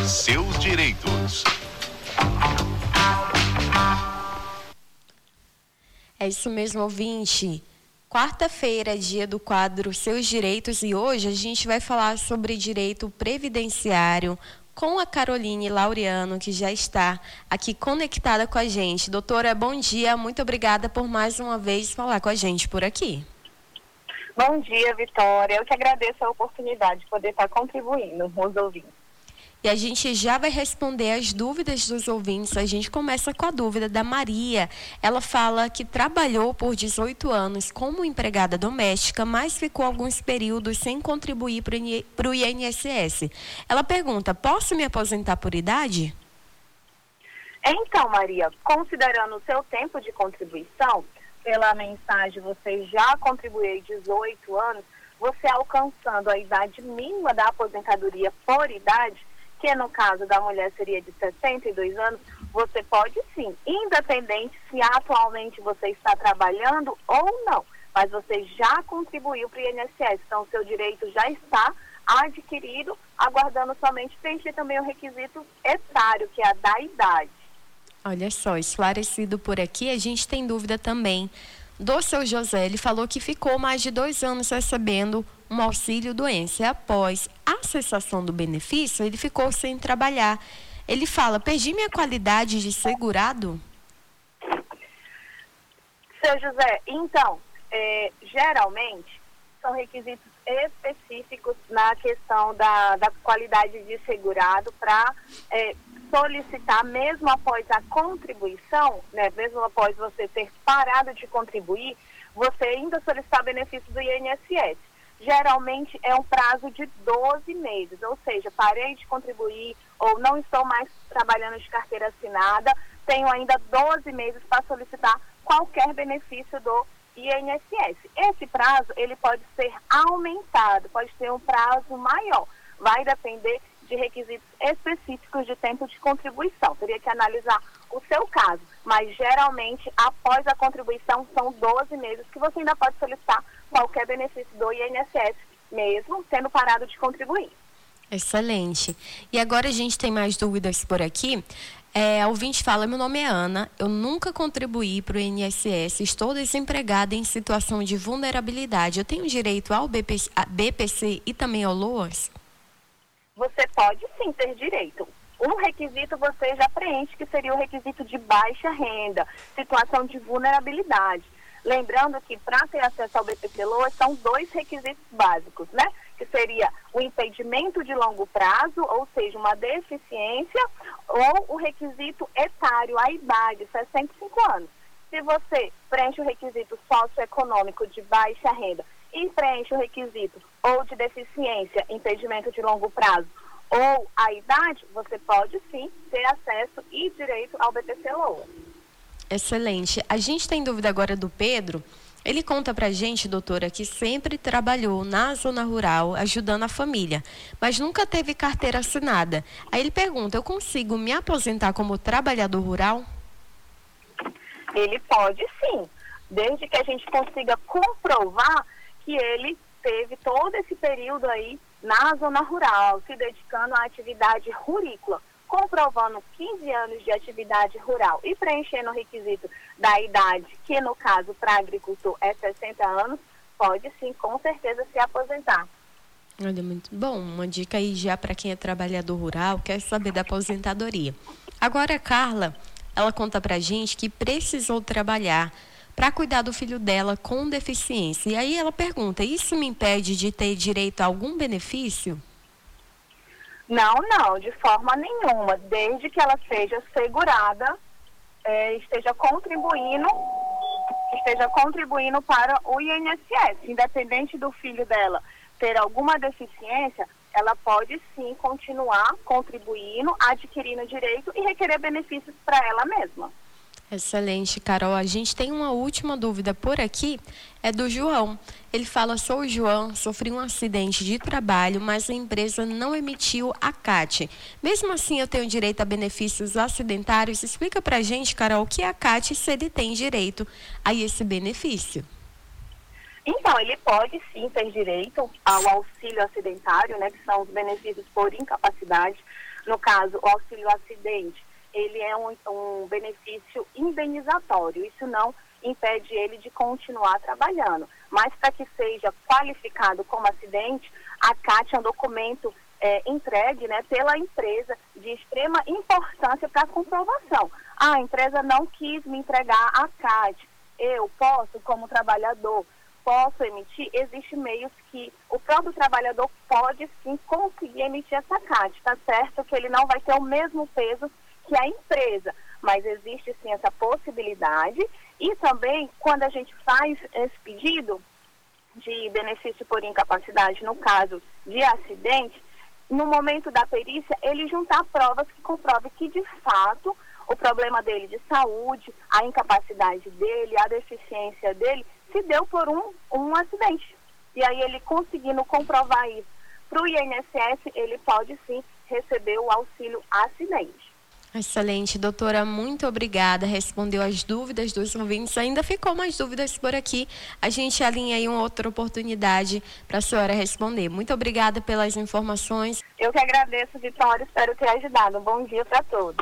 seus direitos. É isso mesmo, ouvinte. Quarta-feira é dia do quadro Seus Direitos e hoje a gente vai falar sobre direito previdenciário com a Caroline Laureano, que já está aqui conectada com a gente. Doutora, bom dia. Muito obrigada por mais uma vez falar com a gente por aqui. Bom dia, Vitória. Eu que agradeço a oportunidade de poder estar contribuindo com os ouvintes. E a gente já vai responder as dúvidas dos ouvintes. A gente começa com a dúvida da Maria. Ela fala que trabalhou por 18 anos como empregada doméstica, mas ficou alguns períodos sem contribuir para o INSS. Ela pergunta, posso me aposentar por idade? Então, Maria, considerando o seu tempo de contribuição, pela mensagem você já contribuiu 18 anos, você alcançando a idade mínima da aposentadoria por idade, que no caso da mulher seria de 62 anos, você pode sim, independente se atualmente você está trabalhando ou não, mas você já contribuiu para o INSS, então o seu direito já está adquirido, aguardando somente preencher também o requisito etário, que é a da idade. Olha só, esclarecido por aqui, a gente tem dúvida também do seu José. Ele falou que ficou mais de 2 anos recebendo um auxílio-doença. Após a cessação do benefício, ele ficou sem trabalhar. Ele fala, perdi minha qualidade de segurado? Seu José, então, geralmente, são requisitos específicos na questão da qualidade de segurado para solicitar, mesmo após a contribuição, né, mesmo após você ter parado de contribuir, você ainda solicitar benefício do INSS. Geralmente é um prazo de 12 meses, ou seja, parei de contribuir ou não estou mais trabalhando de carteira assinada, tenho ainda 12 meses para solicitar qualquer benefício do INSS. Esse prazo, ele pode ser aumentado, pode ter um prazo maior, vai depender de requisitos específicos de tempo de contribuição. Teria que analisar o seu caso, mas geralmente após a contribuição são 12 meses que você ainda pode solicitar qualquer benefício do INSS, mesmo tendo parado de contribuir. Excelente. E agora a gente tem mais dúvidas por aqui. A ouvinte fala, meu nome é Ana, eu nunca contribuí para o INSS, estou desempregada em situação de vulnerabilidade. Eu tenho direito ao BPC e também ao LOAS? Você pode sim ter direito. Um requisito você já preenche, que seria o requisito de baixa renda, situação de vulnerabilidade. Lembrando que para ter acesso ao BPC-LOAS são 2 requisitos básicos, né? Que seria o impedimento de longo prazo, ou seja, uma deficiência, ou o requisito etário, a idade, 65 anos. Se você preenche o requisito socioeconômico de baixa renda e preenche o requisito ou de deficiência, impedimento de longo prazo, ou a idade, você pode sim ter acesso e direito ao BPC-LOAS. Excelente. A gente tem dúvida agora do Pedro. Ele conta pra gente, doutora, que sempre trabalhou na zona rural, ajudando a família, mas nunca teve carteira assinada. Aí ele pergunta, eu consigo me aposentar como trabalhador rural? Ele pode sim, desde que a gente consiga comprovar que ele teve todo esse período aí na zona rural, se dedicando à atividade rurícola, comprovando 15 anos de atividade rural e preenchendo o requisito da idade, que no caso para agricultor é 60 anos, pode sim, com certeza, se aposentar. Olha, muito bom. Uma dica aí já para quem é trabalhador rural, quer saber da aposentadoria. Agora, a Carla, ela conta pra gente que precisou trabalhar para cuidar do filho dela com deficiência. E aí ela pergunta, isso me impede de ter direito a algum benefício? Não, de forma nenhuma. Desde que ela seja segurada, esteja contribuindo para o INSS. Independente do filho dela ter alguma deficiência, ela pode sim continuar contribuindo, adquirindo direito e requerer benefícios para ela mesma. Excelente, Carol. A gente tem uma última dúvida por aqui, é do João. Ele fala, sou o João, sofri um acidente de trabalho, mas a empresa não emitiu a CAT. Mesmo assim, eu tenho direito a benefícios acidentários? Explica pra gente, Carol, o que é a CAT e se ele tem direito a esse benefício. Então, ele pode sim ter direito ao auxílio acidentário, né, que são os benefícios por incapacidade. No caso, o auxílio acidente, ele é um benefício indenizatório. Isso não impede ele de continuar trabalhando. Mas para que seja qualificado como acidente, a CAT é um documento entregue, né, pela empresa de extrema importância para a comprovação. A empresa não quis me entregar a CAT. Eu posso, como trabalhador, posso emitir? Existem meios que o próprio trabalhador pode sim conseguir emitir essa CAT. Está certo que ele não vai ter o mesmo peso que a empresa, mas existe sim essa possibilidade. E também, quando a gente faz esse pedido de benefício por incapacidade, no caso de acidente, no momento da perícia, ele juntar provas que comprovem que, de fato, o problema dele de saúde, a incapacidade dele, a deficiência dele, se deu por um acidente. E aí ele conseguindo comprovar isso para o INSS, ele pode sim receber o auxílio acidente. Excelente, doutora, muito obrigada, respondeu as dúvidas dos ouvintes, ainda ficou mais dúvidas por aqui, a gente alinha aí uma outra oportunidade para a senhora responder. Muito obrigada pelas informações. Eu que agradeço, Vitória, espero ter ajudado. Um bom dia para todos.